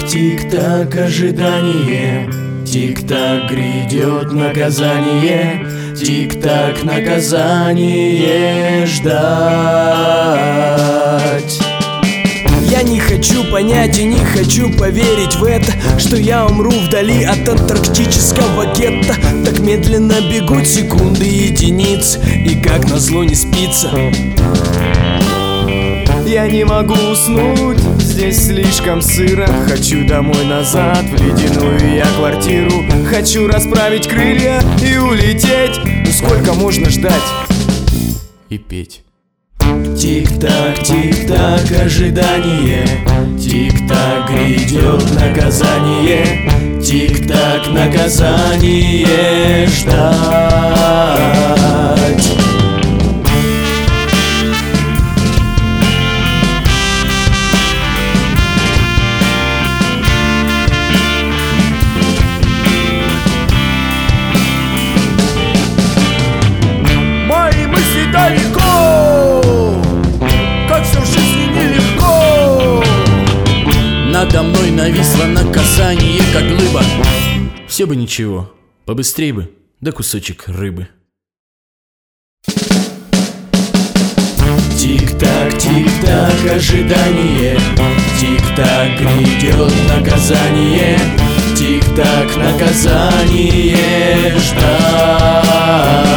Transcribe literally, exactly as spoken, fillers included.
Тик-так, тик-так, ожидание. Тик-так, грядет наказание. Тик-так, наказание ждать. Я не хочу понять и не хочу поверить в это, что я умру вдали от антарктического гетто. Так медленно бегут секунды единиц, и как назло не спится. Я не могу уснуть, здесь слишком сыро. Хочу домой назад, в ледяную я квартиру. Хочу расправить крылья и улететь. Ну сколько можно ждать и петь? Тик-так, тик-так, ожидание. Тик-так, грядет наказание. Тик-так, наказание ждать. Мои мысли далеко, как все в жизни нелегко. Надо мной нависло наказание, как глыба. Все бы ничего, побыстрей бы, да кусочек рыбы. Тик-так, тик-так, ожидание. Тик-так, грядет наказание. Тик-так, наказание ждать.